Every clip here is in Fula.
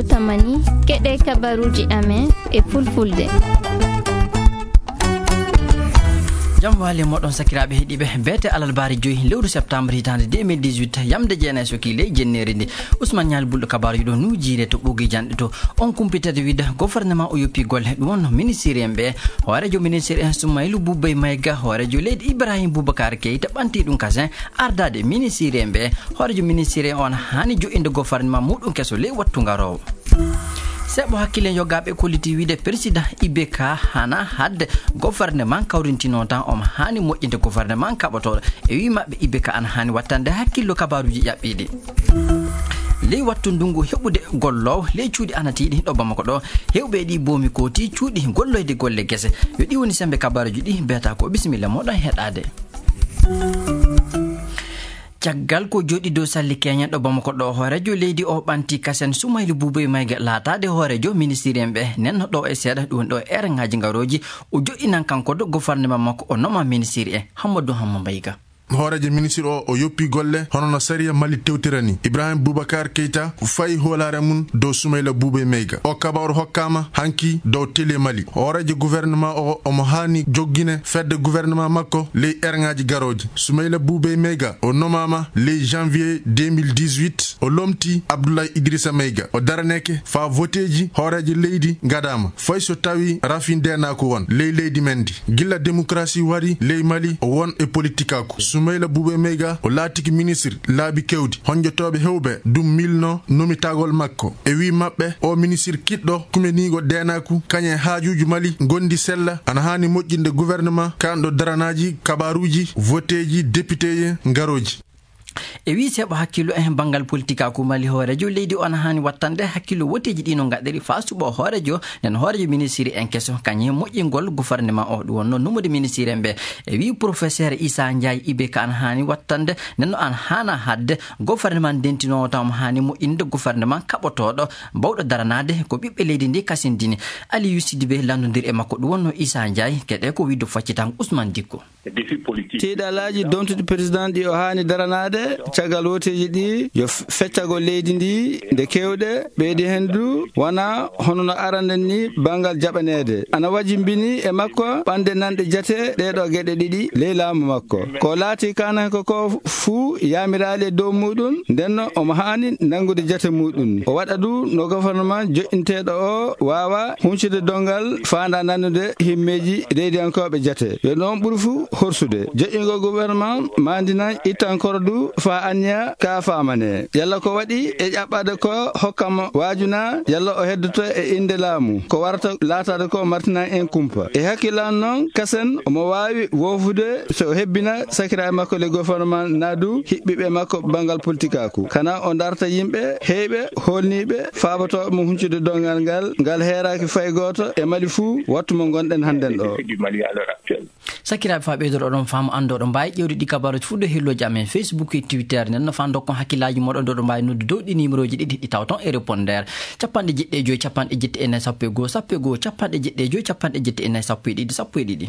tamani keɗe kabaruji amen e fulfulde. jam wali modon sakirabe hedibe bete alal bari joyi lewru septembre hitande 2018 yamde jeena soki ley jennere ndi Ousmane Nial buldo kabaru do nu jire to bogi jande to on kumpitade wida gouvernement o yopi golle dum ministère embe horejo ministère Soumaïlou Boubay Maïga horejo leydi Ibrahim Boubacar Keita banti dum kasin ardade ministère embe horejo ministère on hani jo inde gouvernement mudum keso ley wattu ngaro sebo hakkile yogabe koliti wide président IBK hana hadde gouvernement kawrintino tan om hani mojjinde gouvernement kaboto e wi mabbe IBK an hani wattande hakkillo kabaruji yabbide ley wattu ndungu hebude gollow ley cuudi anatiidi do bamako do hewbe di bomi koti cuudi golloyde golle gese yo di woni sembe kabaruji di beta ko bismillah modon hedade caggal ko jodi do salli Kenya do bamako do horejo leydi o banti kasen Soumaïlou Boubay Maïga laatade horejo ministère embe nen do e seda dum do ngaji ngaroji o joinan kanko do gouvernement makko o noma ministère Hamadou Maïga horeje ministre o yoppi golle hono no sariya Mali tewtirani Ibrahim Boubacar Keita fay holare mun do Soumaïlou Boubay Maïga o kabaru hokkama hanki do télé Mali horeje gouvernement o mo hani joggine fedde gouvernement makko ley ngaji garoji Soumaïlou Boubay Maïga o nomama ley janvier 2018 o lomti Abdoulaye Idrissa Maïga o daraneke fa voteji horeje leydi gadama fay so tawi rafin dena ko won leydi mendi gilla démocratie wari ley Mali o won e politique ko Soumaïlou Boubay Maïga o laatiki ministre laabi kewdi honjotobe hewbe dum milno nomitagol makko e wi mabbe o ministre kiddo kumenigo denaku kanye haajuju Mali gondi sella ana hani mojjinde gouvernement kando daranaji kabaruji voteji député ngaroji e wi sebo hakkilo bangal politika ko Mali horejo leydi on hani wattande hakkilo woteji dino ngaderi fasubo horejo nen horejo ministre en keso kanye mojjingol gouvernement o do wonno numode ministre embe e wi professeur Issa Ndiaye IBK an hani wattande nen an hana hadde gouvernement dentino tam hani mo inde gouvernement kabotodo bawdo daranade ko bibbe leydi ndi kasindini Ali Sidibé landodir e makko do wonno Issa Ndiaye kede ko widdo faccitan Ousmane Dikko tidalaji dontude président di o hani daranade cagal woteji di yo feccagol leydi ndi nde kewde beedi hendu wana hono no aranden ni bangal jabanede ana wajimbini e makko bande nande jate deedo gede didi ley laamu makko ko laati kana ko fu yamirale dow mudun denno o hani nangude jate mudun o wada du no gouvernement jointedo o wawa huncude dongal faanda nanude himmeji deydiankobe jate yo non buru fu horsude joingo gouvernement mandina itankoro du fa anya ka famane yalla ko wadi e jabbade ko hokkam wajuna yalla o heddoto e inde laamu ko warata laatade ko martina en kumpa e hakilan non kasen mo wawi wofude so hebbina sakira makko le gouvernement nadu hibbibe makko bangal politika ko kana on darta yimbe heybe holnibe faabato mo huncude dongal ngal heeraaki fay goto e Mali fu wattu mo gonden handen do sakira faabe do don fam ando do mbay jewdi di kabaru fudo helloji amen Facebook e Twitter nen no fando ko hakilaji modon do mbay noddu do di numéroji di tawton e répondeur capande jidde joy capande jidde en sappe go capande jidde joy capande jidde en sappe didi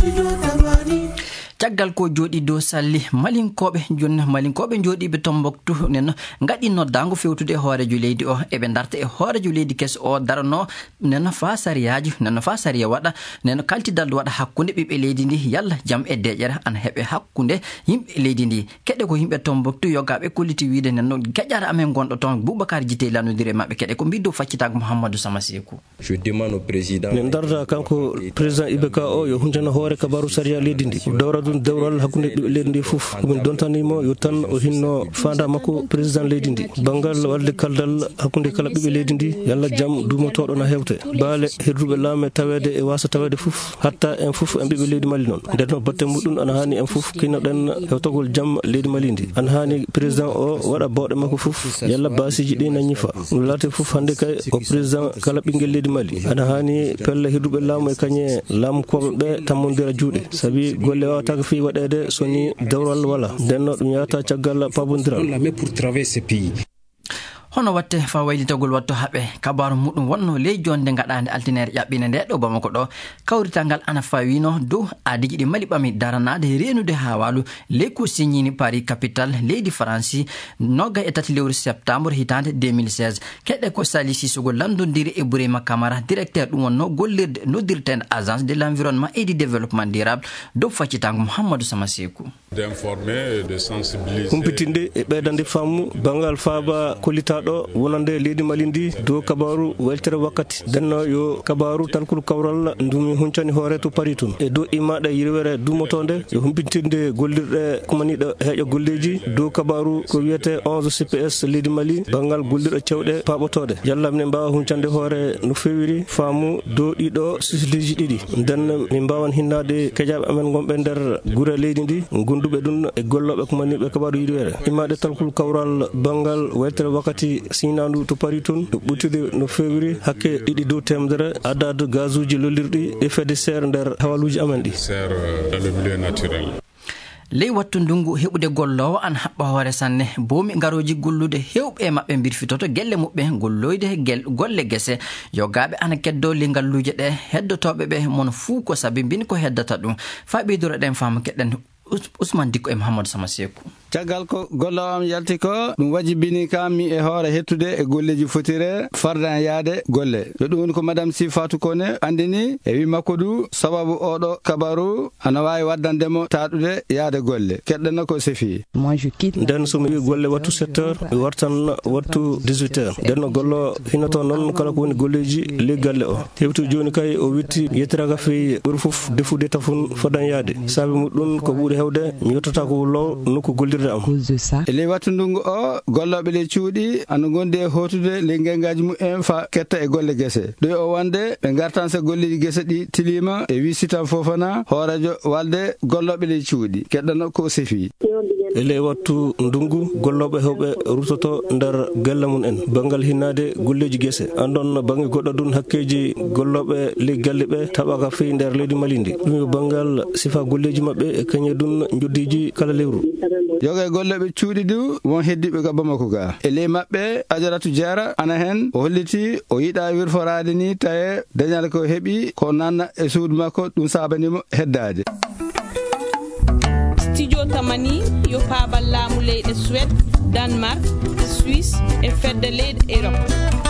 caggal ko jodi do salli malinkobe jodi be Tombouctou nen ngadi noddango fewtude horejo leydi o e be darta e horejo leydi kes o darno nen fa sariya wada nen kaltidal wada hakkunde bibbe leydi ndi yalla jam e dejere an hebe hakkunde yimbe leydi ndi kedde ko yimbe Tombouctou yogabe koliti wiide nen no gajjara amen gondo ton Boubacar Jité lanodire mabbe kedde ko biddo faccitago Mouhamadou Samasekou je demande au président nen darda kanko président IBK o yo hunjana hoore kabaru sariya leydi ndi dawradun dawral hakkunde leydi ndi fof ko min dontanimo yo tan o hinno fanda makko président leydi ndi bangal walde kaldal hakkunde kala bibbe leydi ndi yalla jam dumotodo na hewte baale hirdube laame tawede e wasa tawede fof hatta en fof en bibbe leydi Mali non denno batte mudun ana hani en fof kino den hewtogol jam leydi Mali ndi an hani président o wada bawde makko fof yalla basiji di nanyifa lati fof hande kay ko président kala bingel leydi Mali ana hani pelle hirdube laamu e kanye laamu ko be tammondira juude sabi golle wata ko fi wadede soni dawral wala denno dum yata caggal pabondiral pour travailler ce pays hono watte fa waylitagol watto haɓe kabaru muɗum wonno ley jonde gaɗande altinere ƴaɓɓine nde ɗo Bamako ɗo kawrital ngal ana fawino dow adiji ɗi mali ɓami daranade renude ha walu ley ko signini Paris capital leydi France 23 lewru septembre hitande 2016 keɗɗe ko Sali Sissoko landodiri e Bourima Camara directeur ɗum wonno gollirde noddirtende agence de l'environnement et du développement durable dow faccitango Mouhamadou Samasekou d'informer et de sensibiliser humpitinde e ɓeydande fammu bangal faaba kollitaɗo wonande leydi Mali ndi dow kabaru weltere wakkati denno yo kabaru talkul kawral ndumi huncani hoore to Paris tun e dow imaɗa yirwere dumotonde e humpitinde gollirɗe kumaniɗo heeƴo golleji dow kabaru ko wiyete 11 CPS leydi Mali bangal gollirɗo cewɗe paɓotode yallamne mbawa huncande hoore no fewiri faamu dow ɗiɗo sisleji ɗiɗi nden min mbawan hinnade kejaɓe amen gonɓe nder guure leydi ndi gonduɓe ɗum e golloɓe kumaniɓe kabaru yirwere imaɗe talkul kawral bangal weltere wakkati signandu to Paris tun no ɓutude no fewiri hakke ɗiɗi dow temedere adade gazuji lollirɗi e fedde serre nder hawaluji amen ɗi dans le milieu naturel. ley wattu ndungu heɓude gollowo an haɓɓa hoore sanne bomi garoji gollude hewɓe maɓɓe birfitoto gelle muɓɓe golloyde golle gese yogaɓe ana keddo li ngalluje ɗe heddotoɓe ɓe mono fuu ko sabi bin ko heddata ɗum fa ɓeydora ɗen fama keɗɗen Ousmane Dikko e Mouhamadou Samasekou caggal ko gollowo am yalti ko ɗum wajibini kam mi e hoore hettude e golleji fotire fardan yaade golle yo ɗum woni ko madame Sifatou Kone andini e wi makko du sababu oɗo kabaru ana wawi waddandemo taɗude yaade golle keɗɗenno ko sefi nden somi wi golle wattu 7 heures mi wartan wattu 18 heures ndenno gollo hinoto noon kala ko woni golleji ley galle o hewtu joni kay o witti yettiraga feyi ɓuri foof defude tafun fardan yaade saabi muɗum ko ɓuuri hewde mi yettata ko law nokku gollirde e ley wattu ndungu o golloɓe ley cuuɗi ana gondi e hotude ley gengaji mumen fa ketta e golle gese ɗo o wonde ɓe gartan so golleji gese ɗi tilima e wisitan fofana hoorejo walde golloɓe ley cuuɗi keɗɗano ko sefi e ley wattu ndungu golloɓe hewɓe rutoto nder gelle mum en bangal hinnade golleji gese andon bangi goɗɗo dun hakkeji golloɓe ley galle ɓe taɓaka feyi nder leydi Mali ndi ɗum yo bangal sifa golleji mabɓe e kañe dun joddiji kala lewru yoga e golleɓe cuuɗi du won heddiɓe ga Bamako ga e ley maɓɓe Adjaratou Diarra ana hen o holliti o yiɗa wirforade ni tawe dañal ko heeɓi ko nanna e suudu makko ɗum sabanimo heddade studio tamani yo paabal laamu leyɗe Suède Danemark Suisse e fedde leyɗe Europe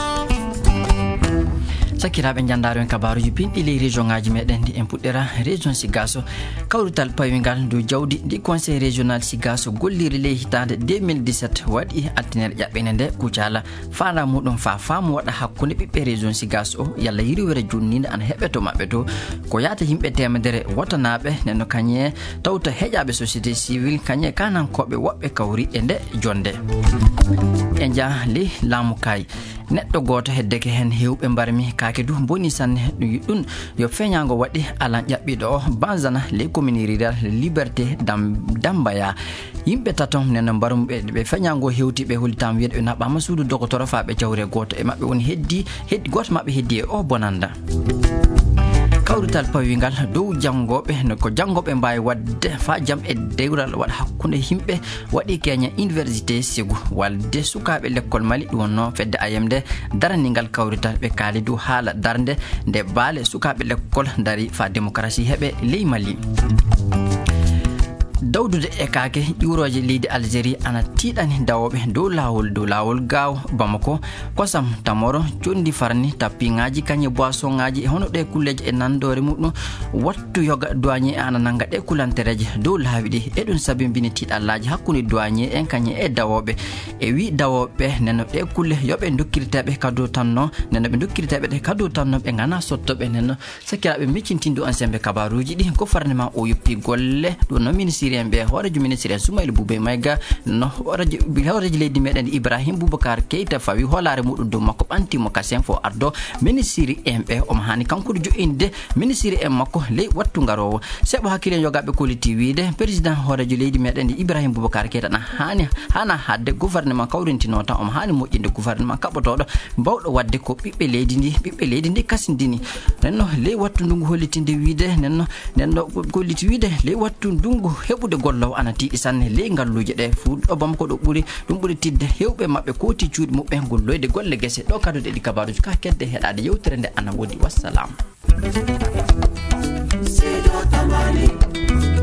sakiraɓe jandaro en kabaruji pinɗi ley région ngaji meɗen ndi en puɗɗira région Sigasso kawrital pawingal dow jawdi ndi conseil régional Sigasso golliri ley hitande 2017 waɗi altinere ƴaɓɓine nde kucala fanda muɗum fa faamu waɗa hakkude ɓiɓɓe région Sigasso o yalla yiriwere junnide ana heɓe to maɓɓe to ko yata yimɓe temedere wotanaɓe nenno kañe tawta heƴaɓe société civile kañe kanankoɓe woɓɓe kawri e nde jonde e jaa ley laamu kay neɗɗo goto heddeke hen hewɓe mbarmi kake du boni sanne ɗum yo feñago waɗi alan ƴaɓɓiɗo o Banzana ley commune rural Liberté Dambaya yimɓe taton neno mbarmuɓe ɓe feñago hewtiɓe hollitam wiyeɗe ɓe naɓama suudu docteur faɓe jawre goto e mabɓe woni heddi goto mabɓe heddi e o bonanda kawrital pawingal dow jangoɓe ko jangoɓe mbawi wadde fa jaam e dewral waɗa hakkude himɓe waɗi keña université Ségu walde sukaɓe l'école Mali ɗum wonno fedde ayemde daranigal kawrital ɓe kaali dow haala darde nde baale sukaɓe l'école dari fa démocratie heeɓe ley Mali dawdude e kake ƴuroje leydi Algérie ana tiiɗani dawoɓe dow lawol gaw Bamako kosam tamoro condi farni tappiŋaji kañe boisson ŋaji e hono ɗe kulleje e nandore muɗum wattu yoga douanier ana nanga ɗe kulantereje dow laawi ɗi e ɗum sabibini tiiɗallaji hakkude douanier en kañe e dawoɓe e wi dawoɓe neno ɗe kulle yoɓe dokkiriteɓe kado tanno neno ɓe dokkiriteɓe ɗe kado tanno ɓe gana sottoɓe neno sakiraɓe meccintindu an sembe kabaruji ɗi ko farnema o yoppi golle ɗum no ministre en ɓe hoorejo ministre en Soumaïla Boubé Maïga no hoorejo leydi meɗen Ibrahim Boubacar Keita fawi hoolare muɗum dow makko ɓantimo kasen fo ardo ministre en ɓe omo hani kankude jo'inde ministre en makko ley wattu garowo seɓo hakkille yogaɓe kolliti wiide président hoorejo leydi meɗen Ibrahim Boubacar Keita hana hadde gouvernement kawrintino tan omo hani moƴƴinde gouvernement kaɓotoɗo mbawɗo wadde ko ɓiɓɓe leydi ndi kasindini nenno ley wattu ndungu hollitinde wiide nenno kolliti wiide ley wattu ndungu heɓude wonde gollowo ana tiiɗi sanne ley ngalluje ɗe fu ɗo bamko ɗo ɓuri ɗum ɓuri tidde hewɓe mabɓe koti cuuɗi muɓɓe golloyde golle gese ɗo kadude ɗi kabaruji ka kedde heɗade yewtere nde ana wodi wassalam.